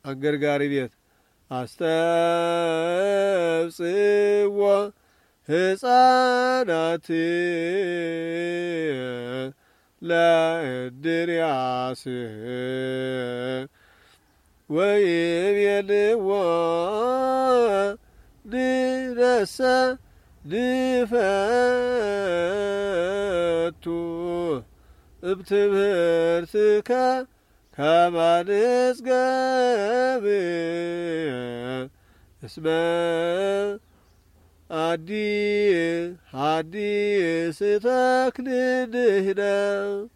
አገርጋሪ ቤት አስተብጽዎ ሕፃናት ለእንድርያስ ወይቤልዎ ንነሰ ንፈቱ እምትምህርትከ ከመ ንጽገብ እስመ ሐዲስ ተክልንህነ